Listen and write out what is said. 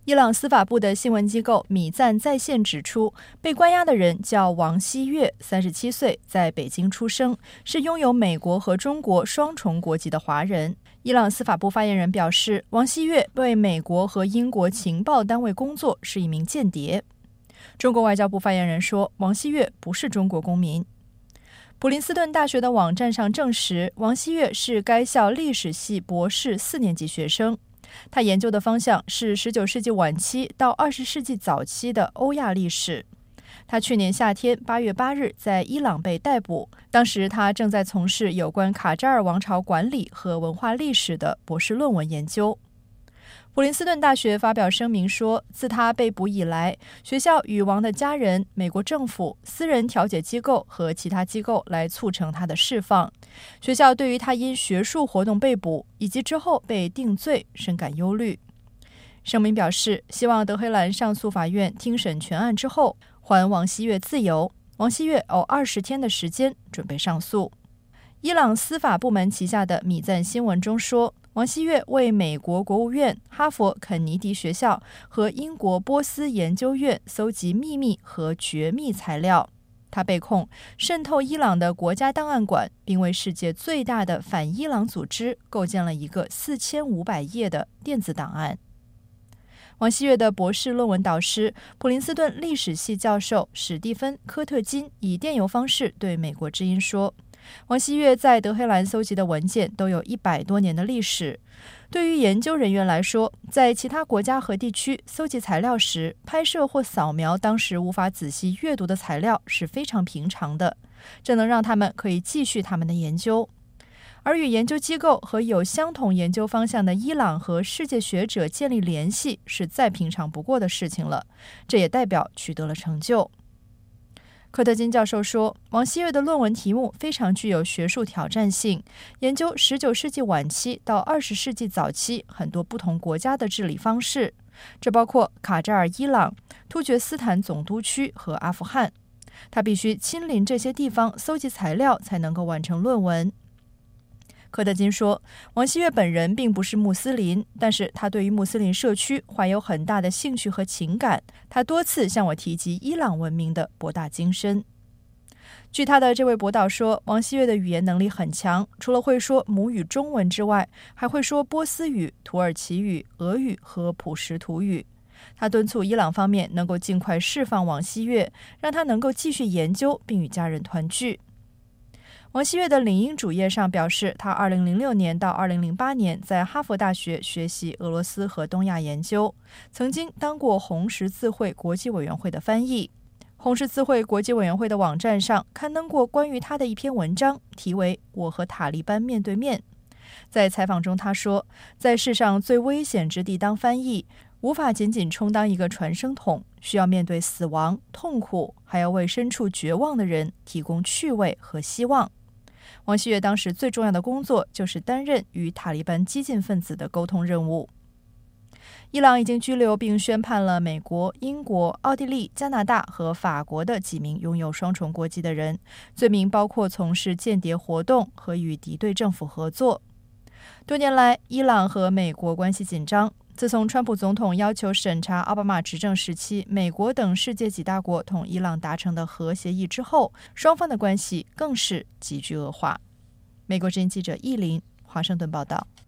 伊朗司法部的新闻机构米赞在线指出，被关押的人叫王希月，37岁，在北京出生，是拥有美国和中国双重国籍的华人。伊朗司法部发言人表示，王希月为美国和英国情报单位工作，是一名间谍。中国外交部发言人说，王希月不是中国公民。普林斯顿大学的网站上证实，王希月是该校历史系博士4年级学生。他研究的方向是19世纪晚期到20世纪早期的欧亚历史。他去年夏天8月8日在伊朗被逮捕，当时他正在从事有关卡扎尔王朝管理和文化历史的博士论文研究。普林斯顿大学发表声明说，自他被捕以来，学校与王的家人、美国政府、私人调解机构和其他机构来促成他的释放。学校对于他因学术活动被捕以及之后被定罪深感忧虑。声明表示，希望德黑兰上诉法院听审全案之后，还王希月自由。王希月有20天的时间准备上诉。伊朗司法部门旗下的米赞新闻中说，王希月为美国国务院、哈佛肯尼迪学校和英国波斯研究院搜集秘密和绝密材料。他被控渗透伊朗的国家档案馆，并为世界最大的反伊朗组织构建了一个4500页的电子档案。王希月的博士论文导师、普林斯顿历史系教授史蒂芬·科特金以电邮方式对美国之音说，王希月在德黑兰搜集的文件都有100多年的历史。对于研究人员来说，在其他国家和地区搜集材料时，拍摄或扫描当时无法仔细阅读的材料是非常平常的，这能让他们可以继续他们的研究。而与研究机构和有相同研究方向的伊朗和世界学者建立联系是再平常不过的事情了，这也代表取得了成就。科特金教授说，王希月的论文题目非常具有学术挑战性，研究19世纪晚期到20世纪早期很多不同国家的治理方式，这包括卡扎尔伊朗、突厥斯坦总督区和阿富汗。他必须亲临这些地方搜集材料才能够完成论文。科特金说，王希月本人并不是穆斯林，但是他对于穆斯林社区怀有很大的兴趣和情感。他多次向我提及伊朗文明的博大精深。据他的这位博导说，王希月的语言能力很强，除了会说母语中文之外，还会说波斯语、土耳其语、俄语和普什图语。他敦促伊朗方面能够尽快释放王希月，让他能够继续研究并与家人团聚。王希月的领英主页上表示，他2006年到2008年在哈佛大学学习俄罗斯和东亚研究，曾经当过红十字会国际委员会的翻译。红十字会国际委员会的网站上刊登过关于他的一篇文章，题为《我和塔利班面对面》。在采访中他说，在世上最危险之地当翻译，无法仅仅充当一个传声筒，需要面对死亡、痛苦，还要为身处绝望的人提供趣味和希望。王希月当时最重要的工作就是担任与塔利班激进分子的沟通任务。伊朗已经拘留并宣判了美国、英国、奥地利、加拿大和法国的几名拥有双重国籍的人，罪名包括从事间谍活动和与敌对政府合作。多年来，伊朗和美国关系紧张。自从川普总统要求审查奥巴马执政时期美国等世界几大国同伊朗达成的核协议之后，双方的关系更是急剧恶化。美国之音记者易林华盛顿报道。